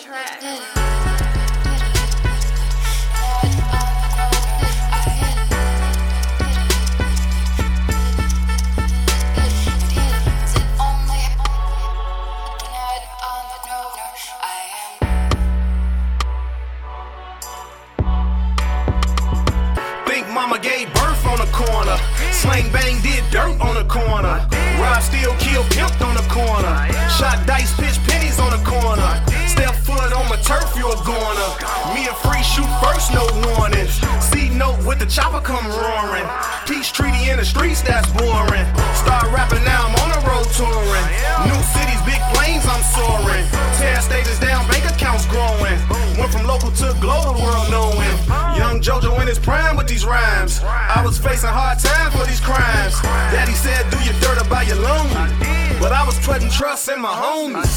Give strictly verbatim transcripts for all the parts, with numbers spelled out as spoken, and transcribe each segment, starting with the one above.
track. Mama gave birth on the corner. Slang bang did dirt on the corner. Rob still kill pimped on the corner. Shot dice, pitch pennies on the corner. Step foot on my turf, you a goner. Me and Free shoot first, no warnings. C note with the chopper come roaring. Peace treaty in the streets, that's boring. Start rapping now, I'm on the road touring. New cities, big planes, I'm soaring. Tear status down, bank accounts growing. Went from local to global, world knowing. Young JoJo in his prime with these rhymes. I was facing hard times for these crimes. Daddy said, do your dirt or buy your lonely. But I was putting trust in my homies.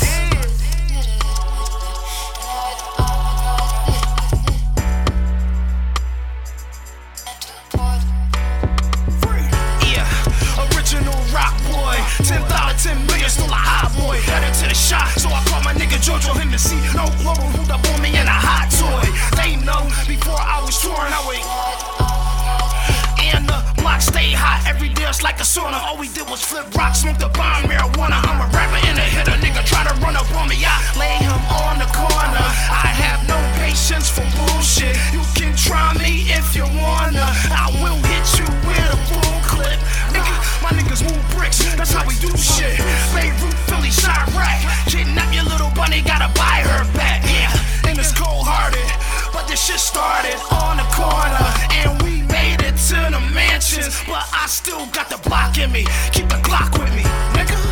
ten thousand, ten million, still a hot boy. Headed to the shot, so I called my nigga JoJo him to see. No global, who'd up on me in a hot toy. They know, before I was touring, I would. And the block stayed hot, every day it's like a sauna. All we did was flip rocks, smoke the bomb, marijuana. I'm a rapper and a hitter, nigga try to run up on me. I lay him on the corner. I have no patience for bullshit. You can try me if you wanna. I will hit you with a full clip. Nigga, my niggas move bricks, that's how we do shit. Beirut, Philly, Chirac. Kidnap your little bunny, gotta buy her back. Yeah, and it's cold-hearted, but this shit started on the corner. And we made it to the mansions, but I still got the block in me. Keep the Glock with me, nigga.